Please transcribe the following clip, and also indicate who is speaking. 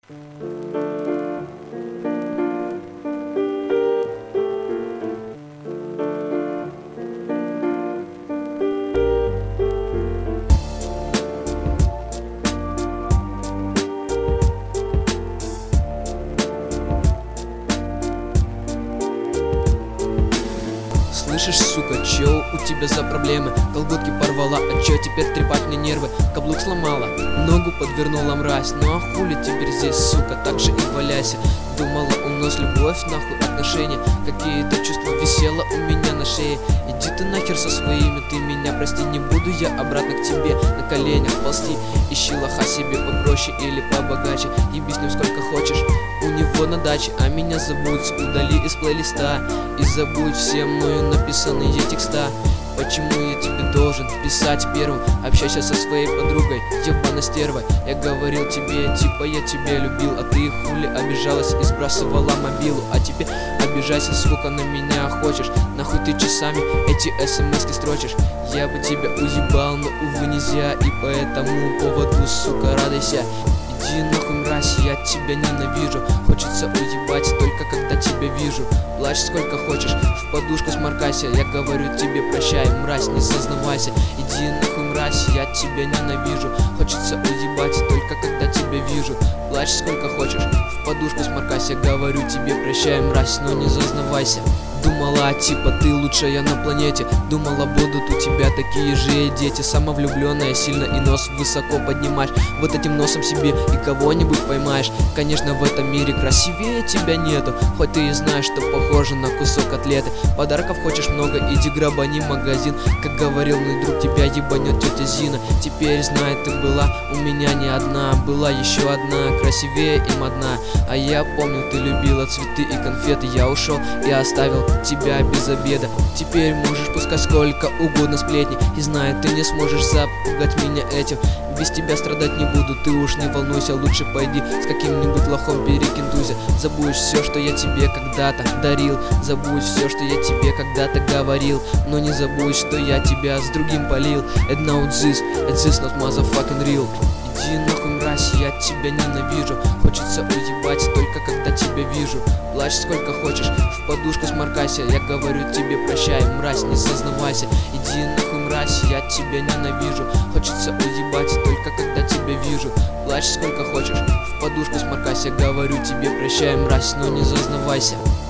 Speaker 1: Слышишь, сука, чё у тебя за проблемы? Колготки порвала, а чё теперь трепать мне нервы? Каблук сломала, ногу подвернула мразь. Ну а хули теперь здесь, сука, так же и валяйся. Думала, у нас любовь, нахуй отношения. Какие-то чувства висело у меня на шее. Иди ты нахер со своими, ты меня прости. Не буду я обратно к тебе на коленях ползти. Ищи лоха себе попроще или побогаче. Еби с ним сколько хочешь, у него на даче. А меня забудь, удали из плейлиста. И забудь все мною написанные текста. Почему я тебе должен писать первым? Общайся со своей подругой, ебаной стервой. Я говорил тебе, типа я тебя любил, а ты хули обижалась и сбрасывала мобилу. А теперь обижайся, сука, на меня хочешь. Нахуй ты часами эти смски строчишь. Я бы тебя уебал, но увы нельзя. И по этому поводу, сука, радуйся. Иди нахуй, мразь, я тебя ненавижу. Хочется уебать только когда тебя вижу. Плачь сколько хочешь, в подушку сморкайся. Я говорю тебе прощай, мразь, не сознавайся. Иди нахуй, мразь, я тебя ненавижу. Хочется уебать только когда тебя вижу. Плачь сколько хочешь, в подушку сморкайся. Говорю тебе прощай, мразь, но не зазнавайся. Думала, типа ты лучшая на планете. Думала, будут у тебя такие же дети. Самовлюбленная, сильно и нос высоко поднимаешь. Вот этим носом себе и кого-нибудь поймаешь. Конечно, в этом мире красивее тебя нету. Хоть ты и знаешь, что похоже на кусок котлеты. Подарков хочешь много, иди грабани магазин. Как говорил мой друг, тебя ебанет тетя Зина. Теперь знай, ты была у меня не одна. Была еще одна, красивее и модна. А я помню, ты любила цветы и конфеты. Я ушел и оставил тебя без обеда. Теперь можешь пускать сколько угодно сплетни. И знай, ты не сможешь запугать меня этим. Без тебя страдать не буду, ты уж не волнуйся. Лучше пойди с каким-нибудь лохом перекинтуйся. Забудь все, что я тебе когда-то дарил. Забудь все, что я тебе когда-то говорил. Но не забудь, что я тебя с другим полил. And now it's this not motherfucking real. Иди нахуй, мразь, я тебя ненавижу. Хочется уебать только когда тебя вижу. Плачь сколько хочешь, в подушку сморкайся. Я говорю тебе прощай, мразь, не сознавайся. Иди нахуй, мразь, я тебя ненавижу. Хочется уебать только когда тебя вижу. Плачь сколько хочешь, в подушку сморкайся. Говорю тебе прощай, мразь, но не зазнавайся.